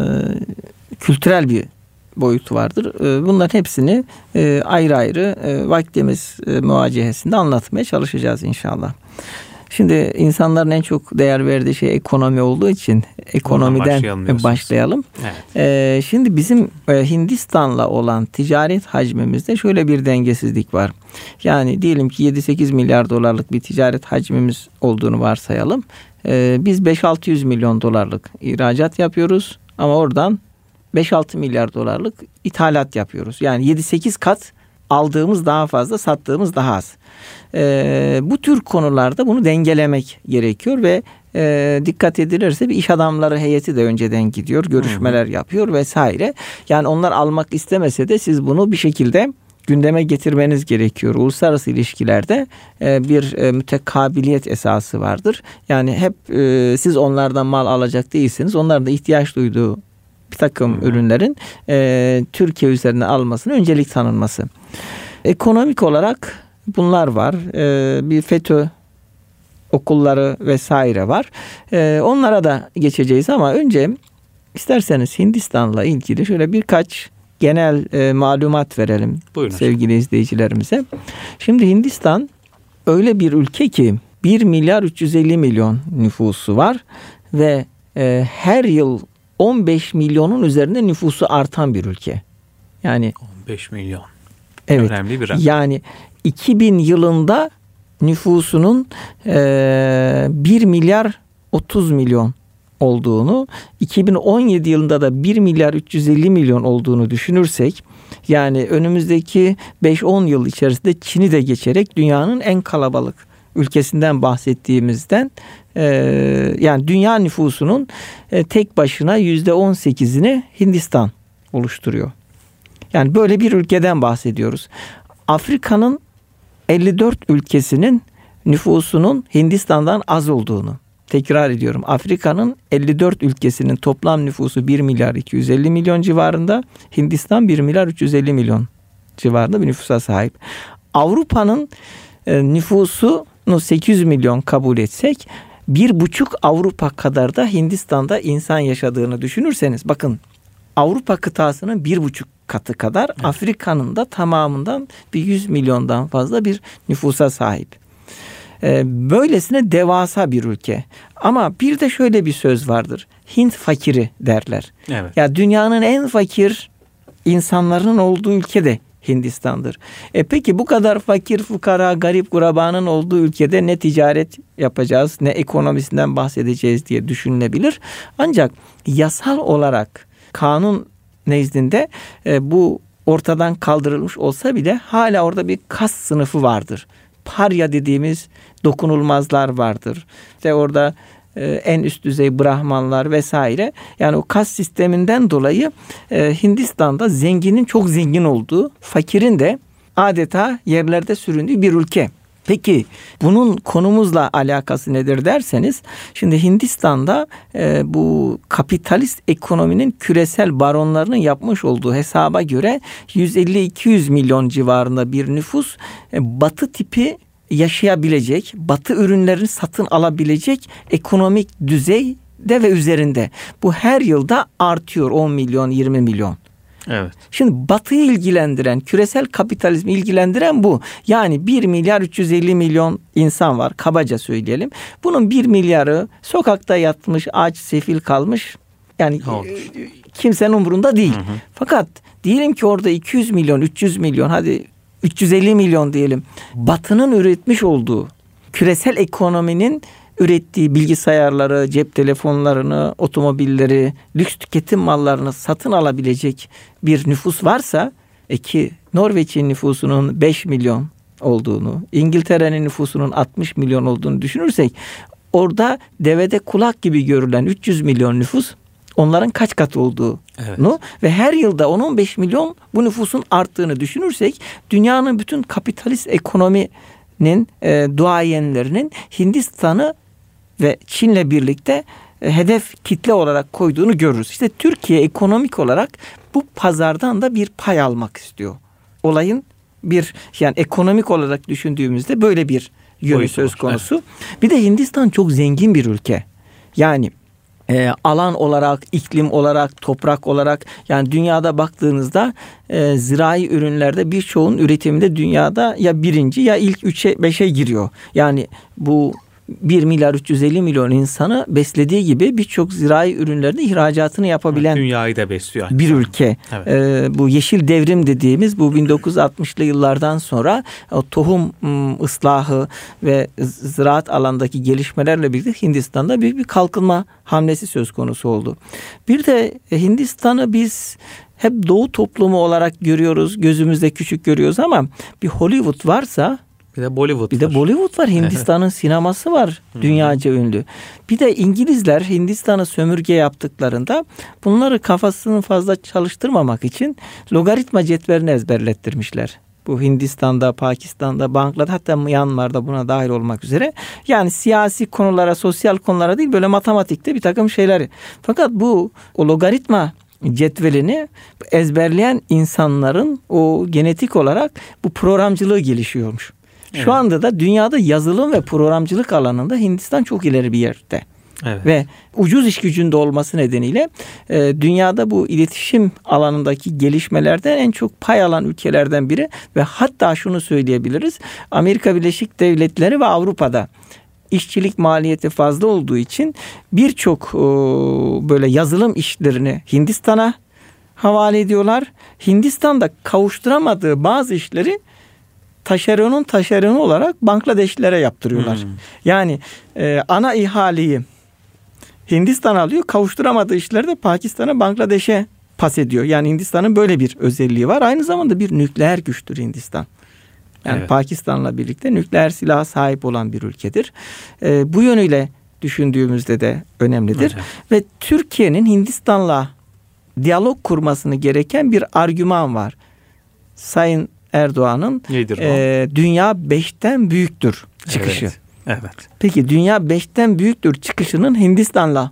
kültürel bir boyutu vardır. E, bunların hepsini e, ayrı ayrı e, vaktimiz e, muvacihesinde anlatmaya çalışacağız inşallah. Şimdi insanların en çok değer verdiği şey ekonomi olduğu için ekonomiden başlayalım. başlayalım. Evet. Ee, şimdi bizim e, Hindistan'la olan ticaret hacmimizde şöyle bir dengesizlik var. Yani diyelim ki yedi sekiz milyar dolarlık bir ticaret hacmimiz olduğunu varsayalım. Ee, biz beş altı yüz milyon dolarlık ihracat yapıyoruz ama oradan beş altı milyar dolarlık ithalat yapıyoruz. Yani yedi sekiz kat aldığımız daha fazla, sattığımız daha az. Ee, bu tür konularda bunu dengelemek gerekiyor ve e, dikkat edilirse bir iş adamları heyeti de önceden gidiyor, görüşmeler yapıyor vesaire. Yani onlar almak istemese de siz bunu bir şekilde gündeme getirmeniz gerekiyor. Uluslararası ilişkilerde e, bir e, mütekabiliyet esası vardır. Yani hep e, siz onlardan mal alacak değilsiniz. Onların da ihtiyaç duyduğu bir takım hmm. ürünlerin e, Türkiye üzerine almasına öncelik tanınması. Ekonomik olarak bunlar var. E, bir FETÖ okulları vesaire var. E, onlara da geçeceğiz ama önce isterseniz Hindistan'la ilgili şöyle birkaç genel e, malumat verelim. Buyurun sevgili hocam. izleyicilerimize. Şimdi Hindistan öyle bir ülke ki bir milyar üç yüz elli milyon nüfusu var ve e, her yıl on beş milyonun üzerinde nüfusu artan bir ülke. Yani on beş milyon. Evet. Önemli bir rakam. Yani iki bin yılında nüfusunun e, bir milyar otuz milyon olduğunu, iki bin on yedi yılında da bir milyar üç yüz elli milyon olduğunu düşünürsek, yani önümüzdeki beş on yıl içerisinde Çin'i de geçerek dünyanın en kalabalık ülkesinden bahsettiğimizden e, yani dünya nüfusunun e, tek başına yüzde on sekizini Hindistan oluşturuyor. Yani böyle bir ülkeden bahsediyoruz. Afrika'nın elli dört ülkesinin nüfusunun Hindistan'dan az olduğunu, tekrar ediyorum, Afrika'nın elli dört ülkesinin toplam nüfusu bir milyar iki yüz elli milyon civarında, Hindistan bir milyar üç yüz elli milyon civarında bir nüfusa sahip. Avrupa'nın e, nüfusunu sekiz yüz milyon kabul etsek, bir buçuk Avrupa kadar da Hindistan'da insan yaşadığını düşünürseniz, bakın Avrupa kıtasının bir buçuk katı kadar, evet. Afrika'nın da tamamından bir yüz milyondan fazla bir nüfusa sahip. Ee, böylesine devasa bir ülke. Ama bir de şöyle bir söz vardır. Hint fakiri derler. Evet. Ya dünyanın en fakir insanların olduğu ülke de Hindistan'dır. E peki bu kadar fakir, fukara, garip gurabanın olduğu ülkede ne ticaret yapacağız, ne ekonomisinden bahsedeceğiz diye düşünülebilir. Ancak yasal olarak kanun nezdinde e, bu ortadan kaldırılmış olsa bile hala orada bir kas sınıfı vardır. Parya dediğimiz dokunulmazlar vardır. İşte orada e, en üst düzey Brahmanlar vesaire. Yani o kas sisteminden dolayı e, Hindistan'da zenginin çok zengin olduğu, fakirin de adeta yerlerde süründüğü bir ülke. Peki bunun konumuzla alakası nedir derseniz, şimdi Hindistan'da e, bu kapitalist ekonominin küresel baronlarının yapmış olduğu hesaba göre yüz elli iki yüz milyon civarında bir nüfus e, batı tipi yaşayabilecek, batı ürünlerini satın alabilecek ekonomik düzeyde ve üzerinde. Bu her yılda artıyor, on milyon yirmi milyon. Evet. Şimdi Batı'yı ilgilendiren, küresel kapitalizmi ilgilendiren bu. Yani bir milyar üç yüz elli milyon insan var, kabaca söyleyelim. Bunun bir milyarı sokakta yatmış, aç, sefil kalmış. Yani Olur. kimsenin umurunda değil. Hı hı. Fakat diyelim ki orada iki yüz milyon, üç yüz milyon, hadi üç yüz elli milyon diyelim. Batı'nın üretmiş olduğu, küresel ekonominin ürettiği bilgisayarları, cep telefonlarını, otomobilleri, lüks tüketim mallarını satın alabilecek bir nüfus varsa, e ki Norveç'in nüfusunun beş milyon olduğunu, İngiltere'nin nüfusunun altmış milyon olduğunu düşünürsek, orada devede kulak gibi görülen üç yüz milyon nüfus onların kaç kat olduğunu, evet. ve her yılda on on beş milyon bu nüfusun arttığını düşünürsek, dünyanın bütün kapitalist ekonominin e, duayenlerinin Hindistan'ı ve Çin'le birlikte e, hedef kitle olarak koyduğunu görürüz. İşte Türkiye ekonomik olarak bu pazardan da bir pay almak istiyor. Olayın bir, yani ekonomik olarak düşündüğümüzde böyle bir yönü Boyutu söz konusu. Evet. Bir de Hindistan çok zengin bir ülke. Yani e, alan olarak, iklim olarak, toprak olarak, yani dünyada baktığınızda e, zirai ürünlerde birçoğun üretiminde dünyada ya birinci ya ilk üçe beşe giriyor. Yani bu bir milyar üç yüz elli milyon insanı beslediği gibi birçok zirai ürünlerin ihracatını yapabilen dünyayı da besliyor bir ülke. Evet. Ee, bu yeşil devrim dediğimiz, bu bin dokuz yüz altmışlı yıllardan sonra o tohum ıslahı ve ziraat alandaki gelişmelerle birlikte Hindistan'da büyük bir kalkınma hamlesi söz konusu oldu. Bir de Hindistan'ı biz hep doğu toplumu olarak görüyoruz, gözümüzde küçük görüyoruz ama bir Hollywood varsa Bir de Bollywood Bir var. de Bollywood var. Hindistan'ın sineması var. Dünyaca ünlü. Bir de İngilizler Hindistan'ı sömürge yaptıklarında bunları kafasını fazla çalıştırmamak için logaritma cetvelini ezberlettirmişler. Bu Hindistan'da, Pakistan'da, Bangladeş, hatta Myanmar'da buna dahil olmak üzere. Yani siyasi konulara, sosyal konulara değil, böyle matematikte bir takım şeyler. Fakat bu o logaritma cetvelini ezberleyen insanların o genetik olarak bu programcılığı gelişiyormuş. Şu evet. anda da dünyada yazılım ve programcılık alanında Hindistan çok ileri bir yerde. Evet. Ve ucuz iş gücünde olması nedeniyle e, dünyada bu iletişim alanındaki gelişmelerden en çok pay alan ülkelerden biri ve hatta şunu söyleyebiliriz. Amerika Birleşik Devletleri ve Avrupa'da işçilik maliyeti fazla olduğu için birçok e, böyle yazılım işlerini Hindistan'a havale ediyorlar. Hindistan'da kavuşturamadığı bazı işleri taşeronun taşeronu olarak Bangladeşlilere yaptırıyorlar. Hmm. Yani e, ana ihaleyi Hindistan alıyor, kavuşturamadığı işleri de Pakistan'a, Bangladeş'e pas ediyor. Yani Hindistan'ın böyle bir özelliği var. Aynı zamanda bir nükleer güçtür Hindistan. Yani evet. Pakistan'la birlikte nükleer silaha sahip olan bir ülkedir. E, bu yönüyle düşündüğümüzde de önemlidir. Evet. Ve Türkiye'nin Hindistan'la diyalog kurmasını gereken bir argüman var. Sayın Erdoğan'ın e, dünya beşten büyüktür çıkışı. Evet. Evet. Peki dünya beşten büyüktür çıkışının Hindistan'la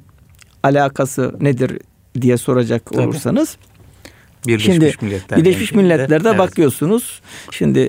alakası nedir diye soracak Tabii. olursanız. Birleşmiş şimdi Milletler Birleşmiş Milletler'de evet. bakıyorsunuz. Şimdi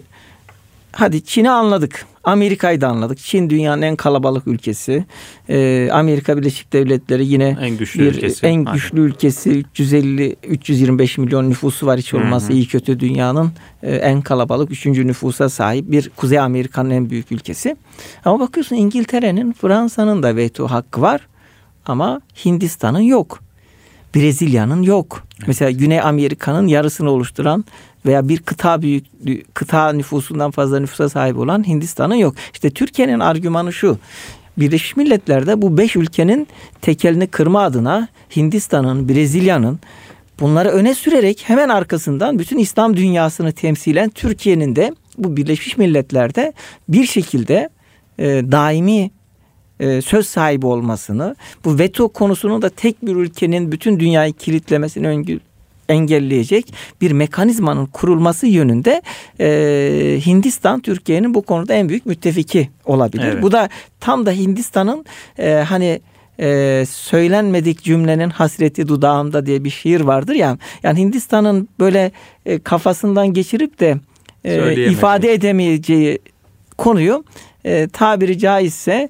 hadi Çin'i anladık. Amerika'yı da anladık. Çin dünyanın en kalabalık ülkesi. Ee, Amerika Birleşik Devletleri yine en güçlü bir ülkesi. en güçlü Aynen. ülkesi. üç yüz elli üç yüz yirmi beş milyon nüfusu var hiç olmazsa. İyi kötü dünyanın e, en kalabalık üçüncü nüfusa sahip bir Kuzey Amerika'nın en büyük ülkesi. Ama bakıyorsun İngiltere'nin, Fransa'nın da veto hakkı var ama Hindistan'ın yok. Brezilya'nın yok. Evet. Mesela Güney Amerika'nın yarısını oluşturan veya bir kıta büyük kıta nüfusundan fazla nüfusa sahip olan Hindistan'ın yok. İşte Türkiye'nin argümanı şu. Birleşmiş Milletler'de bu beş ülkenin tekelini kırma adına Hindistan'ın, Brezilya'nın bunları öne sürerek hemen arkasından bütün İslam dünyasını temsilen Türkiye'nin de bu Birleşmiş Milletler'de bir şekilde e, daimi e, söz sahibi olmasını, bu veto konusunun da tek bir ülkenin bütün dünyayı kilitlemesini öngü engelleyecek bir mekanizmanın kurulması yönünde e, Hindistan Türkiye'nin bu konuda en büyük müttefiki olabilir. Evet. Bu da tam da Hindistan'ın e, hani e, söylenmedik cümlenin hasreti dudağımda diye bir şiir vardır ya. Yani Hindistan'ın böyle e, kafasından geçirip de e, ifade edemeyeceği konuyu e, tabiri caizse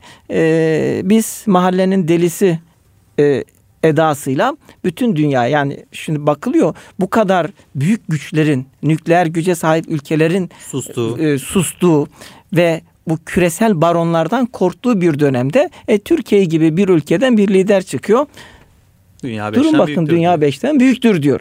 e, biz mahallenin delisi e, edasıyla bütün dünya, yani şimdi bakılıyor bu kadar büyük güçlerin, nükleer güce sahip ülkelerin sustuğu, e, sustuğu ve bu küresel baronlardan korktuğu bir dönemde e, Türkiye gibi bir ülkeden bir lider çıkıyor. Dünya Durun bakın dünya beşten büyüktür diyor.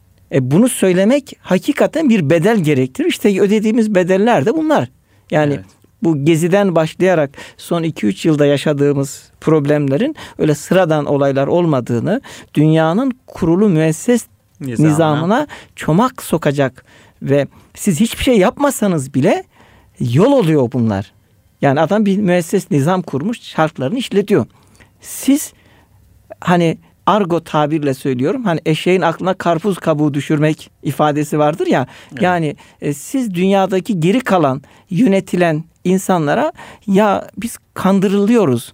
E, bunu söylemek hakikaten bir bedel gerektirir. İşte ödediğimiz bedeller de bunlar. Yani evet. Bu Gezi'den başlayarak son iki üç yılda yaşadığımız problemlerin öyle sıradan olaylar olmadığını, dünyanın kurulu müesses nizamına, nizamına çomak sokacak ve siz hiçbir şey yapmasanız bile yol oluyor bunlar. Yani adam bir müesses nizam kurmuş, şartlarını işletiyor. Siz hani argo tabirle söylüyorum, hani eşeğin aklına karpuz kabuğu düşürmek ifadesi vardır ya. Evet. Yani e, siz dünyadaki geri kalan yönetilen insanlara ya biz kandırılıyoruz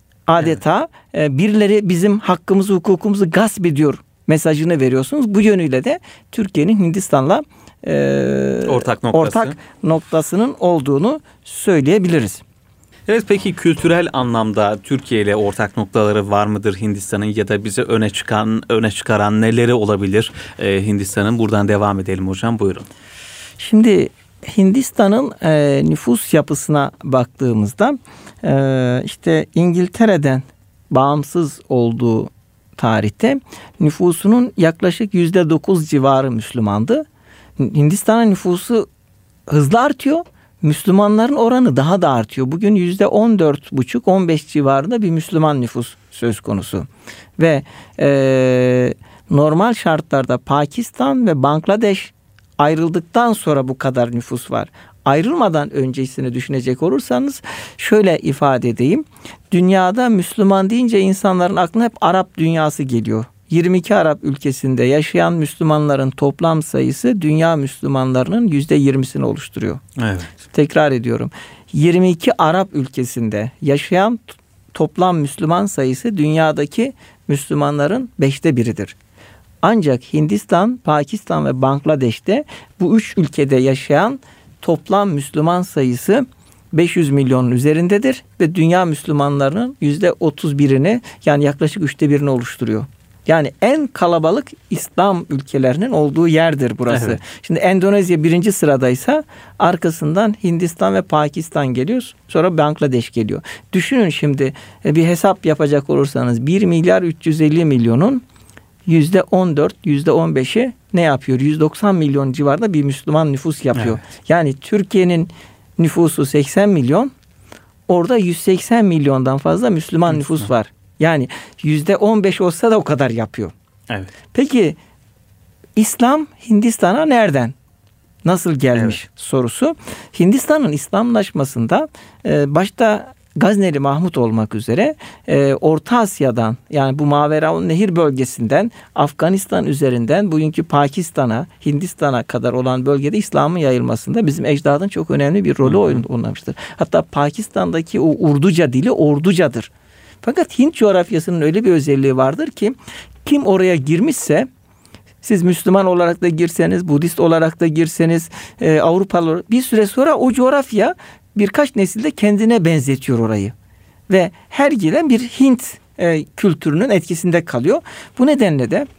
adeta, evet. e, birileri bizim hakkımızı, hukukumuzu gasp ediyor mesajını veriyorsunuz. Bu yönüyle de Türkiye'nin Hindistan'la e, ortak noktası. ortak noktasının olduğunu söyleyebiliriz. Evet, peki kültürel anlamda Türkiye ile ortak noktaları var mıdır Hindistan'ın, ya da bize öne çıkan öne çıkaran neleri olabilir ee, Hindistan'ın? Buradan devam edelim hocam, buyurun. Şimdi Hindistan'ın e, nüfus yapısına baktığımızda e, işte İngiltere'den bağımsız olduğu tarihte nüfusunun yaklaşık yüzde dokuz civarı Müslümandı. Hindistan'ın nüfusu hızlı artıyor. Müslümanların oranı daha da artıyor. Bugün yüzde on dört buçuk on beş civarında bir Müslüman nüfus söz konusu. Ve e, normal şartlarda Pakistan ve Bangladeş ayrıldıktan sonra bu kadar nüfus var. ayrılmadan öncesini düşünecek olursanız şöyle ifade edeyim. Dünyada Müslüman deyince insanların aklına hep Arap dünyası geliyor. yirmi iki Arap ülkesinde yaşayan Müslümanların toplam sayısı dünya Müslümanlarının yüzde yirmisini oluşturuyor. Evet. Tekrar ediyorum. yirmi iki Arap ülkesinde yaşayan toplam Müslüman sayısı dünyadaki Müslümanların beşte biridir. Ancak Hindistan, Pakistan ve Bangladeş'te bu üç ülkede yaşayan toplam Müslüman sayısı beş yüz milyonun üzerindedir ve dünya Müslümanlarının yüzde otuz birini, yani yaklaşık üçte birini oluşturuyor. Yani en kalabalık İslam ülkelerinin olduğu yerdir burası. Evet. Şimdi Endonezya birinci sıradaysa arkasından Hindistan ve Pakistan geliyor. Sonra Bangladeş geliyor. Düşünün şimdi, bir hesap yapacak olursanız bir milyar üç yüz elli milyonun yüzde on dört, yüzde on beşi ne yapıyor? yüz doksan milyon civarında bir Müslüman nüfus yapıyor. Evet. Yani Türkiye'nin nüfusu seksen milyon. Orada yüz seksen milyondan fazla Müslüman Müslüman. nüfus var. Yani yüzde on beş olsa da o kadar yapıyor. Evet. Peki İslam Hindistan'a nereden, nasıl gelmiş evet. sorusu. Hindistan'ın İslamlaşmasında e, başta Gazneli Mahmut olmak üzere e, Orta Asya'dan, yani bu Maveraun Nehir bölgesinden Afganistan üzerinden bugünkü Pakistan'a, Hindistan'a kadar olan bölgede İslam'ın yayılmasında bizim ecdadın çok önemli bir rolü oynamıştır. Hatta Pakistan'daki o Urduca dili Orducadır. Fakat Hint coğrafyasının öyle bir özelliği vardır ki kim oraya girmişse, siz Müslüman olarak da girseniz, Budist olarak da girseniz, e, Avrupalı olarak, bir süre sonra o coğrafya birkaç nesilde kendine benzetiyor orayı. Ve her gelen bir Hint e, kültürünün etkisinde kalıyor. Bu nedenle de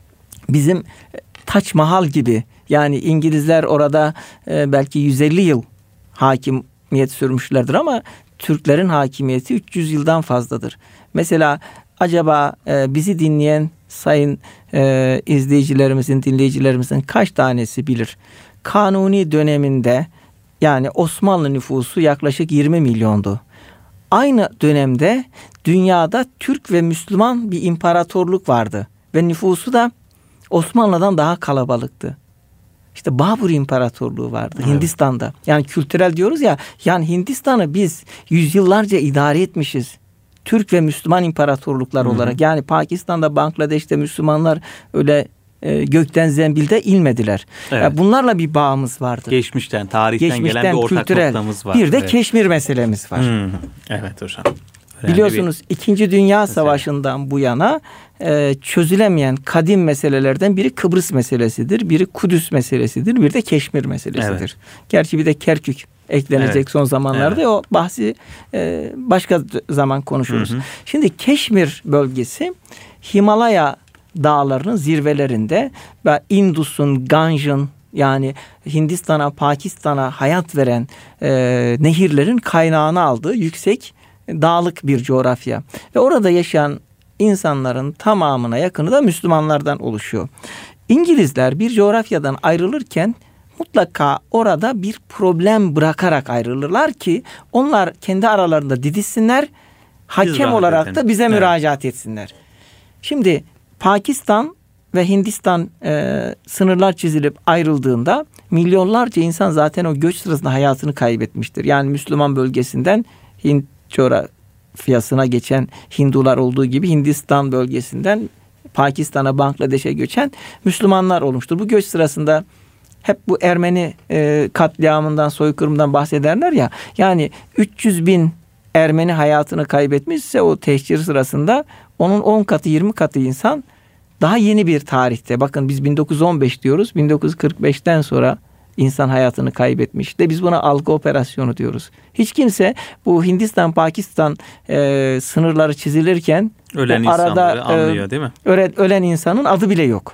bizim Taç Mahal gibi, yani İngilizler orada e, belki yüz elli yıl hakimiyet sürmüşlerdir ama Türklerin hakimiyeti üç yüz yıldan fazladır. Mesela acaba e, bizi dinleyen sayın e, izleyicilerimizin, dinleyicilerimizin kaç tanesi bilir? Kanuni döneminde, yani Osmanlı nüfusu yaklaşık yirmi milyondu. Aynı dönemde dünyada Türk ve Müslüman bir imparatorluk vardı. Ve nüfusu da Osmanlı'dan daha kalabalıktı. İşte Babur İmparatorluğu vardı evet. Hindistan'da. Yani kültürel diyoruz ya, yani Hindistan'ı biz yüzyıllarca idare etmişiz. Türk ve Müslüman imparatorluklar Hı-hı. olarak. Yani Pakistan'da, Bangladeş'te Müslümanlar öyle e, gökten zembilde inmediler. Evet. Yani bunlarla bir bağımız vardı. Geçmişten, tarihten Geçmişten, gelen bir ortak kültürel, noktamız var. Bir de evet. Keşmir meselemiz var. Hı-hı. Evet hocam. Önemli Biliyorsunuz bir... İkinci Dünya Mesela. Savaşı'ndan bu yana e, çözülemeyen kadim meselelerden biri Kıbrıs meselesidir. Biri Kudüs meselesidir. Bir de Keşmir meselesidir. Evet. Gerçi bir de Kerkük eklenecek evet. son zamanlarda. Evet. O bahsi e, başka zaman konuşuruz. Hı hı. Şimdi Keşmir bölgesi Himalaya dağlarının zirvelerinde ve Indus'un, Ganj'ın, yani Hindistan'a, Pakistan'a hayat veren e, nehirlerin kaynağını aldığı yüksek dağlık bir coğrafya. Ve orada yaşayan insanların tamamına yakını da Müslümanlardan oluşuyor. İngilizler bir coğrafyadan ayrılırken mutlaka orada bir problem bırakarak ayrılırlar ki onlar kendi aralarında didişsinler, hakem olarak edelim. da bize evet. müracaat etsinler. Şimdi Pakistan ve Hindistan e, sınırlar çizilip ayrıldığında milyonlarca insan zaten o göç sırasında hayatını kaybetmiştir. Yani Müslüman bölgesinden Hint coğrafyasına geçen Hindular olduğu gibi Hindistan bölgesinden Pakistan'a, Bangladeş'e göçen Müslümanlar olmuştur. Bu göç sırasında hep bu Ermeni e, katliamından, soykırımdan bahsederler ya. Yani üç yüz bin Ermeni hayatını kaybetmişse o tehcir sırasında onun on katı, yirmi katı insan daha yeni bir tarihte. Bakın biz bin dokuz yüz on beş diyoruz. bin dokuz yüz kırk beşten sonra insan hayatını kaybetmiş. De biz buna algı operasyonu diyoruz. Hiç kimse bu Hindistan-Pakistan e, sınırları çizilirken ölen arada anlıyor e, değil mi? Ölen, ölen insanın adı bile yok.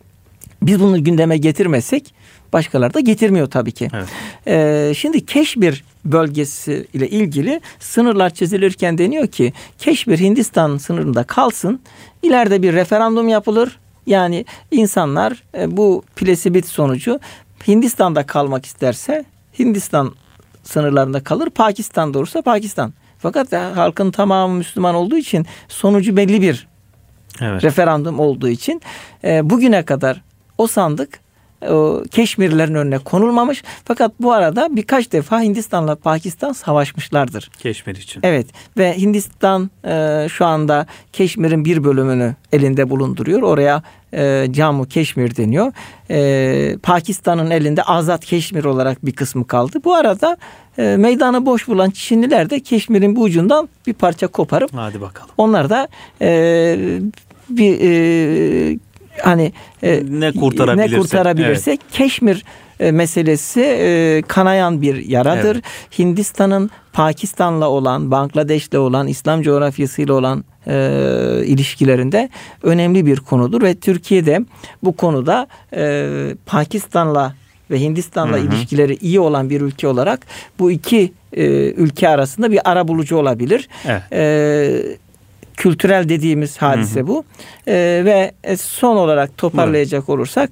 Biz bunu gündeme getirmezsek başkaları da getirmiyor tabii ki. Evet. E, şimdi Keşmir bölgesi ile ilgili sınırlar çizilirken deniyor ki Keşmir Hindistan sınırında kalsın. İleride bir referandum yapılır. Yani insanlar e, bu plebiscit sonucu Hindistan'da kalmak isterse Hindistan sınırlarında kalır. Pakistan'da olursa Pakistan. Fakat halkın tamamı Müslüman olduğu için sonucu belli bir evet. referandum olduğu için e, bugüne kadar o sandık o Keşmirlilerin önüne konulmamış. Fakat bu arada birkaç defa Hindistan'la Pakistan savaşmışlardır. Keşmir için. Evet ve Hindistan e, şu anda Keşmir'in bir bölümünü elinde bulunduruyor. Oraya e, Cammu Keşmir deniyor. E, Pakistan'ın elinde Azat Keşmir olarak bir kısmı kaldı. Bu arada e, meydanı boş bulan Çinliler de Keşmir'in bu ucundan bir parça koparıp hadi bakalım. onlar da e, bir e, hani e, ne kurtarabilirsek, ne kurtarabilirsek evet. Keşmir e, meselesi e, kanayan bir yaradır. Evet. Hindistan'ın Pakistan'la olan, Bangladeş'le olan, İslam coğrafyasıyla olan e, ilişkilerinde önemli bir konudur ve Türkiye'de bu konuda e, Pakistan'la ve Hindistan'la hı hı. ilişkileri iyi olan bir ülke olarak bu iki e, ülke arasında bir arabulucu olabilir. Evet. E, kültürel dediğimiz hadise hı hı. bu. E, ve son olarak toparlayacak evet. olursak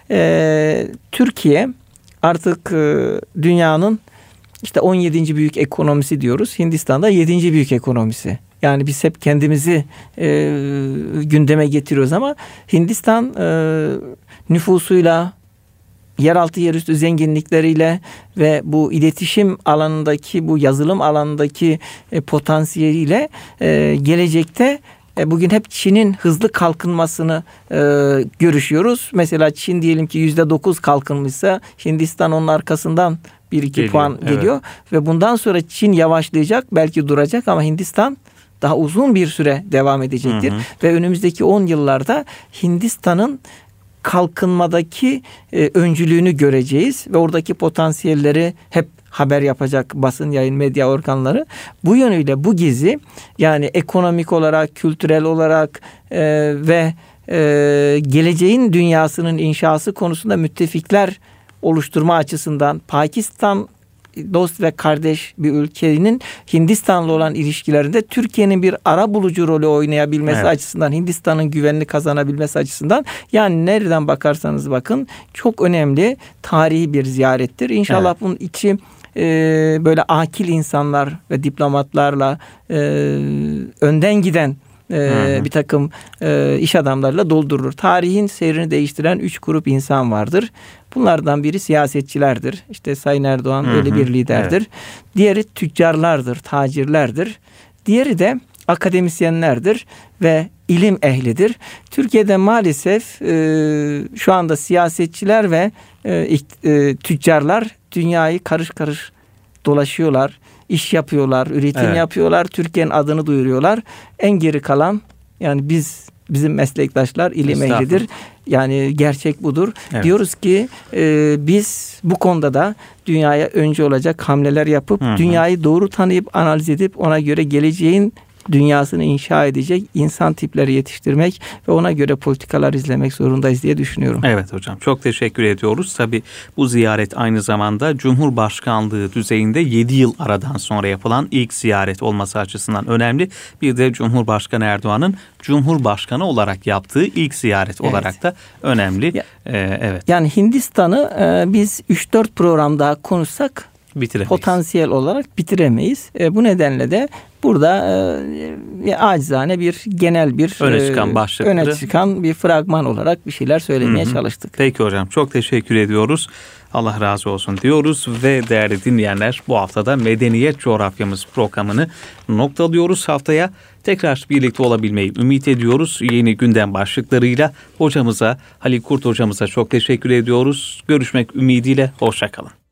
e, Türkiye artık e, dünyanın işte on yedinci büyük ekonomisi diyoruz. Hindistan'da yedinci büyük ekonomisi. Yani biz hep kendimizi e, gündeme getiriyoruz ama Hindistan e, nüfusuyla, yeraltı yerüstü zenginlikleriyle ve bu iletişim alanındaki, bu yazılım alanındaki e, potansiyeliyle e, gelecekte e, bugün hep Çin'in hızlı kalkınmasını e, görüşüyoruz. Mesela Çin diyelim ki yüzde dokuz kalkınmışsa Hindistan onun arkasından bir iki geliyor, puan geliyor. Evet. Ve bundan sonra Çin yavaşlayacak, belki duracak ama Hindistan daha uzun bir süre devam edecektir. Hı hı. Ve önümüzdeki on yıllarda Hindistan'ın kalkınmadaki e, öncülüğünü göreceğiz ve oradaki potansiyelleri hep haber yapacak basın, yayın, medya organları. Bu yönüyle bu gezi yani ekonomik olarak, kültürel olarak e, ve e, geleceğin dünyasının inşası konusunda müttefikler oluşturma açısından Pakistan dost ve kardeş bir ülkenin Hindistan'la olan ilişkilerinde Türkiye'nin bir arabulucu rolü oynayabilmesi evet. açısından, Hindistan'ın güvenini kazanabilmesi açısından yani nereden bakarsanız bakın çok önemli tarihi bir ziyarettir. İnşallah evet. bunun içi e, böyle akil insanlar ve diplomatlarla e, önden giden Ee, bir takım e, iş adamlarıyla doldurulur. Tarihin seyrini değiştiren üç grup insan vardır. Bunlardan biri siyasetçilerdir. İşte Sayın Erdoğan hı hı. öyle bir liderdir. Evet. Diğeri tüccarlardır, tacirlerdir. Diğeri de akademisyenlerdir ve ilim ehlidir. Türkiye'de maalesef e, şu anda siyasetçiler ve e, e, tüccarlar dünyayı karış karış dolaşıyorlar. İş yapıyorlar, üretim evet. yapıyorlar, Türkiye'nin adını duyuruyorlar. En geri kalan yani biz bizim meslektaşlar ilim ehlidir. Yani gerçek budur. Evet. Diyoruz ki e, biz bu konuda da dünyaya öncü olacak hamleler yapıp hı hı. dünyayı doğru tanıyıp analiz edip ona göre geleceğin dünyasını inşa edecek insan tipleri yetiştirmek ve ona göre politikalar izlemek zorundayız diye düşünüyorum. Evet hocam, çok teşekkür ediyoruz. Tabii bu ziyaret aynı zamanda Cumhurbaşkanlığı düzeyinde yedi yıl aradan sonra yapılan ilk ziyaret olması açısından önemli. Bir de Cumhurbaşkanı Erdoğan'ın Cumhurbaşkanı olarak yaptığı ilk ziyaret evet. olarak da önemli. Ya, ee, evet. Yani Hindistan'ı e, biz üç dört program daha konuşsak bitiremeyiz. Potansiyel olarak bitiremeyiz. E, bu nedenle de burada e, acizane bir genel bir öne çıkan başlıkları, öne çıkan bir fragman olarak bir şeyler söylemeye Hı-hı. çalıştık. Peki hocam, çok teşekkür ediyoruz. Allah razı olsun diyoruz ve değerli dinleyenler, bu haftada Medeniyet Coğrafyamız programını noktalıyoruz. Haftaya tekrar birlikte olabilmeyi ümit ediyoruz. Yeni gündem başlıklarıyla hocamıza, Halil Kurt hocamıza çok teşekkür ediyoruz. Görüşmek ümidiyle, hoşça kalın.